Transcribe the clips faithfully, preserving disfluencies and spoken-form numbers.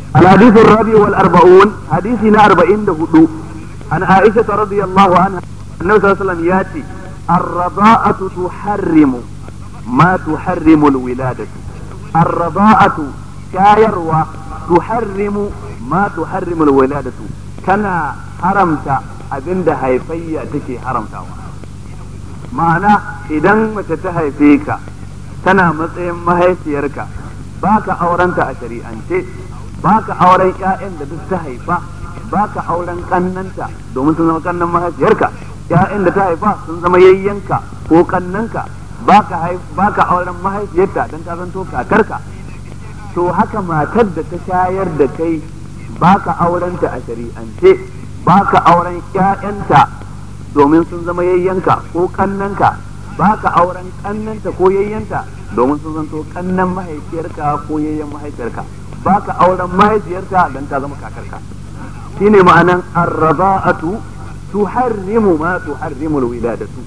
الحديث الرابع والأربعون حديثنا أربعين دهدو عن عائشة رضي الله عنها النبي صلى الله عليه وسلم ياتي الرضاءة تحرم ما تحرم الولادة الرضاءة شايروا تحرم ما تحرم الولادة كنا حرمت أبند هيفية تكي حرمت معنى إذا ما تتهيفيك تنا مطعم ما هيفيرك باك أورنت أشريعا baka auren ƴaƴan da duk ta haifa baka auren kannanta domin sun zama kannan mahaifiyarka ƴaƴan da ta haifa sun zama yayyanka ko kannanka baka baka auren mahaifiyarta dan ta zanto kakarka to haka matar da ta shayar da kai baka aurenta a shari'ance baka auren ƴaƴanta domin sun zama yayyanka ko kannanka baka auren kannanta ko yayyanta domin sun zanto kannan mahaifiyarka ko yayyan mahaifiyarka baka auren mahaifiyarta dan ta zama kakarka shine ma'anan ar-rada'atu tuharrimu ma tuharrimu al-wiladatu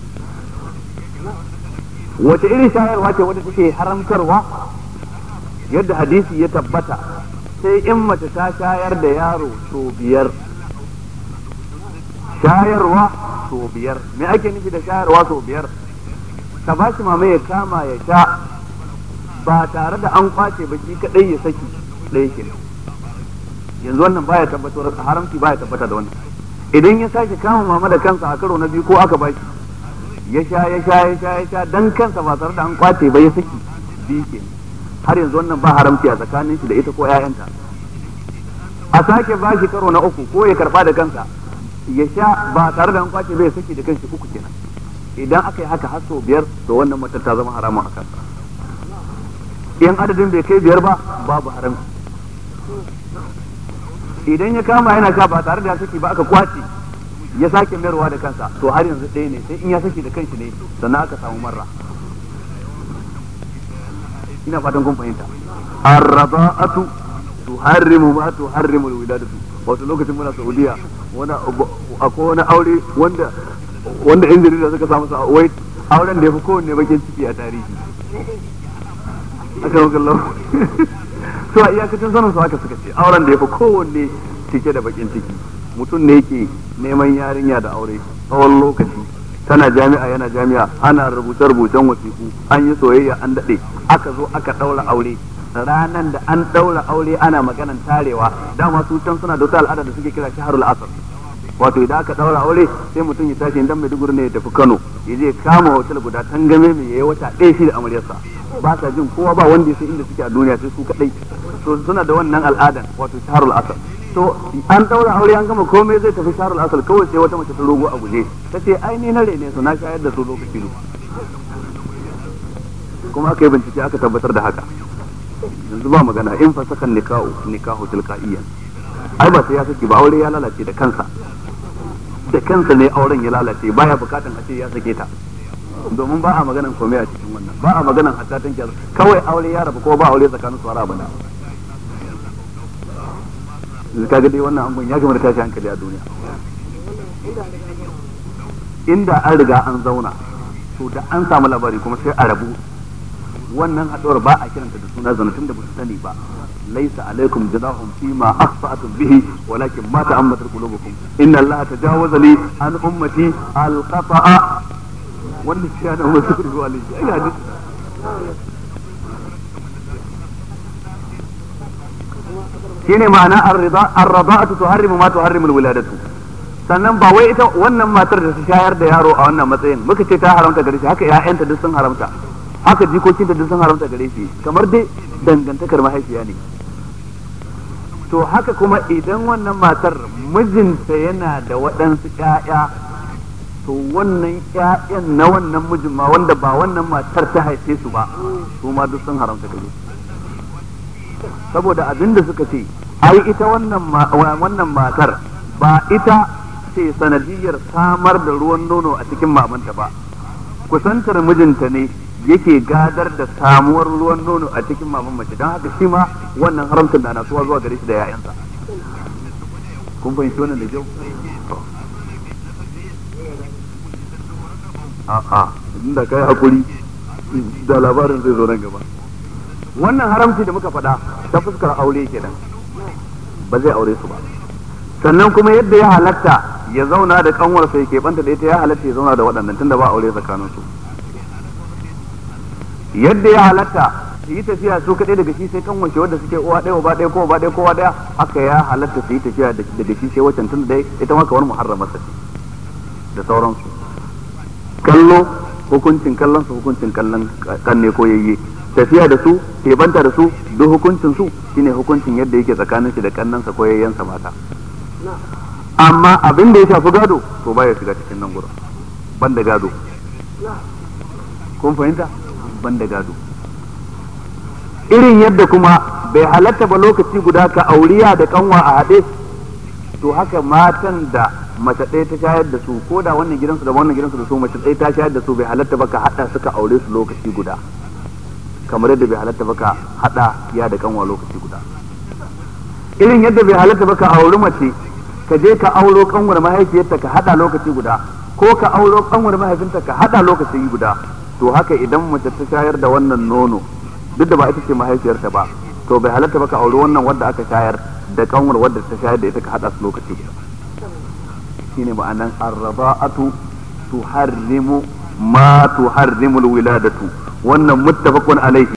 wace irin shayarwa ce wadda take haramtarwa yadda hadisi ya tabbata sai in mace ta shayar da yaro so biyar shayarwa so biyar me ake nufi da shayarwa so biyar ta bashi mama ya kama ya sha ba tare da an kwace ba shi kadai ya saki ɗaya ke yanzu wannan baya tabbatar haramci baya tabbata da wannan idan ya sake kama mama da kansa a karo na biyu ko aka bashi ya sha ya sha ya sha ya sha dan kansa ba tare da an kwace ba ya saki biyu ke har yanzu wannan ba haramci a tsakanin shi da ita ko ƴaƴanta a sake bashi karo na uku ko ya karba da kansa ya sha ba tare da an kwace ba ya saki da kanshi uku kenan idan aka yi haka har sau biyar to wannan matar ta zama haramun a kansa in adadin bai kai biyar ba babu haramci idan ya kama yana sha ba tare da ya saki ba aka kwace ya sake mayarwa da kansa to har yanzu ɗaya ne sai in ya saki da kanshi ne sannan aka samu marra ina fatan kun fahimta ar-rada'atu tuharrimu ma tuharrimu al-wiladatu wato lokacin muna Saudiya wani akwai wani aure wanda wanda yan jarida suka samu sa wai auren da ya fi kowanne bakin ciki a tarihi aka yi kallon su a iyakacin sanin su haka suka ce auren da ya fi kowanne cike da bakin ciki mutum ne yake neman yarinya da aure tsawon lokaci tana jami'a yana jami'a ana rubuce rubucen wasiku an yi soyayya an daɗe aka zo aka ɗaura aure ranan da an ɗaura aure ana maganan tarewa dama su can suna da wata al'ada da suke kira shaharul asr wato idan aka ɗaura aure sai mutum ya tashi idan Maiduguri ne ya tafi Kano ya je kama hotel guda tangame mai yayi wata ɗaya shi da amaryarsa ba sa jin kowa ba wanda ya san inda suke a duniya sai su kadai to suna da wannan al'adan wato shaharul asr to an daura aure an gama komai zai tafi shaharul asr kawai sai wata mace ta rogo a guje tace ai ni na rene su na shayar da su lokaci ne kuma aka yi bincike aka tabbatar da haka yanzu ba magana in fasakan nikahu nikahu tilqaiyan ai ba sai ya saki ba aure ya lalace da kansa da kansa ne auren ya lalace baya bukatan a ce ya sake ta domin ba a maganan komai a cikin wannan ba a maganan hatta tanki kawai aure ya rabu ko ba aure tsakanin su har abada kaga dai wannan abun ya gama da tashi hankali a duniya inda an riga an zauna to da an samu labari kuma sai a rabu wannan haɗuwar ba a kiranta da suna zanatun da ba su sani ba laisa alaikum junahum fima akhta'tum bihi walakin ma ta'ammadat qulubukum inna allaha tajawaza li an ummati al-khata'a wannan shi ana wasu ruwa ne ai hadisi shine ma'ana ar-rida ar-rada'atu tuharrimu ma tuharrimu al-wiladatu sannan ba wai ita wannan matar da ta shayar da yaro a wannan matsayin muka ce ta haramta gare shi haka ƴaƴanta duk sun haramta haka jikokinta duk sun haramta gare shi kamar dai dangantakar mahaifiya ne to haka kuma idan wannan matar mijinta yana da waɗansu ƴaƴa to wannan ƴaƴan na wannan mijin ma wanda ba wannan matar ta haife su ba su ma duk sun haramta gare shi saboda abinda suka ce ai ita wannan wannan matar ba ita ce sanadiyar samar da ruwan nono a cikin mamanta ba kusantar mijinta ne yake gadar da samuwar ruwan nono a cikin maman mace don haka shi ma wannan haramcin da na suwa zuwa gare shi da yayansa kun fahimci wannan da kyau a'a inda kai hakuri da labarin zai zo nan gaba wannan haramci da muka faɗa ta fuskar aure kenan ba zai aure su ba. Sannan kuma yadda ya halatta ya zauna da kanwar sai ke banta da ita, ya halatta ya zauna da waɗannan tunda ba aure tsakanin su. Yadda ya halatta su yi tafiya su kaɗai daga shi sai kanwar shi wadda suke uwa ɗaya uba ɗaya ko uba ɗaya kowa ɗaya, haka ya halatta su yi tafiya daga shi sai wacan tunda dai ita ma kamar muharramar sa da sauransu. Kallo hukuncin kallon su hukuncin kallon kanne ko yayye, tafiya da su ke banta da su duk hukuncin su shine hukuncin yadda yake tsakanin shi da kannansa ko yayyansa mata. Amma abin da ya shafi gado to baya shiga cikin nan gurin, banda gado. Kun fahimta? Banda gado. Irin yadda kuma bai halatta ba lokaci guda ka auriya da kanwa a haɗe, to haka matan da mace ɗaya ta shayar da su, ko da wannan gidansu da wannan gidansu da su mace ɗaya ta shayar da su, bai halatta ba ka haɗa suka aure su lokaci guda, kamar yadda bai halatta ba ka haɗa ya da kanwa lokaci guda. Irin yadda bai halatta ba ka auri mace ka je ka auro kanwar mahaifiyarta ka hada lokaci guda, ko ka auro kanwar mahaifinta ka hada lokaci guda, to haka idan mace ta shayar da wannan nono duk da ba ita ce mahaifiyarta ba, to bai halatta ba ka auri wannan wadda aka shayar da kanwar wadda ta shayar da ita ka hada su lokaci guda. Shine ma'anan ar-rada'atu tuharrimu ma tuharrimu al-wiladatu, wannan muttafaqun alaihi.